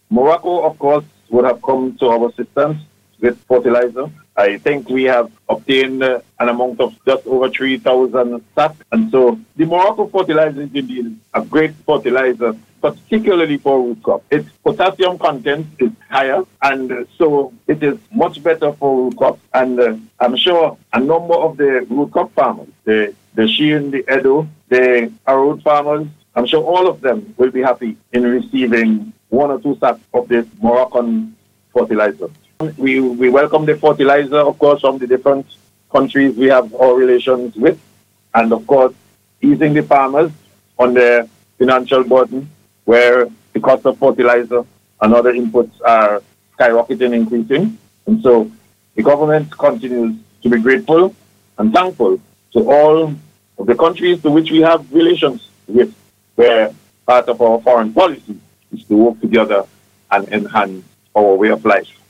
Morocco, of course, would have come to our assistance with fertilizer. I think we have obtained an amount of just over 3,000 sacks. And so the Morocco fertilizer is indeed a great fertilizer, particularly for root crop. Its potassium content is higher, and so it is much better for root crops. And I'm sure a number of the root crop farmers, the Shein, the Edo, the Arrow farmers, I'm sure all of them will be happy in receiving 1 or 2 sacks of this Moroccan fertilizer. We welcome the fertilizer, of course, from the different countries we have our relations with, and of course, easing the farmers on their financial burden, where the cost of fertilizer and other inputs are skyrocketing, increasing. And so the government continues to be grateful and thankful to all of the countries to which we have relations with, where part of our foreign policy is to work together and enhance our way of life.